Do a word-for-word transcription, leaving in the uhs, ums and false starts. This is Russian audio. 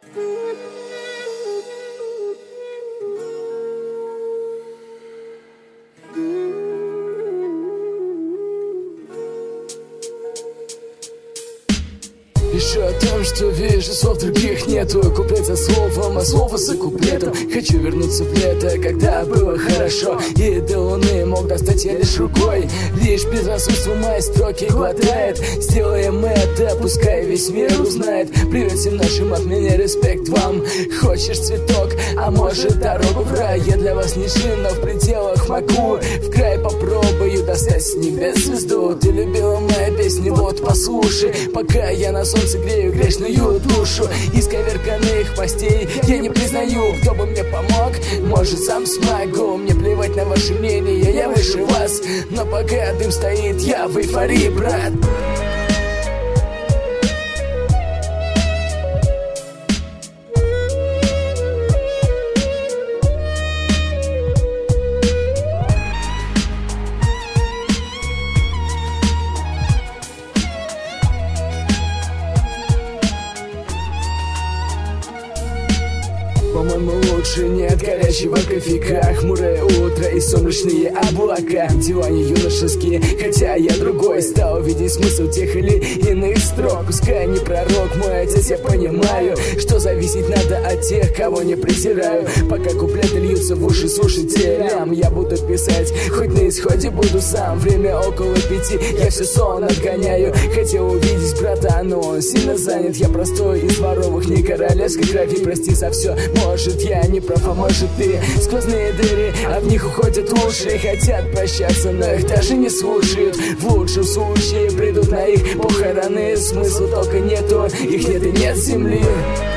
Еще о том, что вижу, слов других нету. Куплет за словом, а слово за куплетом. Хочу вернуться в лето, когда было хорошо, и до луны мог достать я лишь рукой. Лишь безрассудство мои строки глотает. Сделаем это, пускай весь мир узнает. Привет всем нашим от меня, респект вам. Хочешь цветок, а может дорогу в рай? Я для вас не жил, но в пределах могу. В край попробую достать с небес звезду. Ты любила мои песни, вот послушай. Пока я на солнце грею грешную душу. Исковерканных постей я не признаю. Кто бы мне помог, может сам смогу. Мне плевать на ваше мнение, я выше вас. Но пока дым стоит, я в эйфории, брат. По-моему, лучше нет горячего кофейка, хмурое утро и сумрачные облака. Дела не юношеские, хотя я другой. Стал видеть смысл тех или иных строк. Пускай не пророк, мой отец, я понимаю, что зависеть надо от тех, кого не презираю. Пока куплеты льются в уши слушателям, я буду писать, хоть на исходе буду сам. Время около пяти, я все сон отгоняю. Хотел увидеть брата, но он сильно занят. Я простой из воровых, не королевской крови. Прости за все, может я не прав, а может ты. Сквозные дыры, а в них уходят уши. Хотят прощаться, но их даже не слушают. В лучшем случае придут на их похороны. Смысла только нету, их нет и нет земли.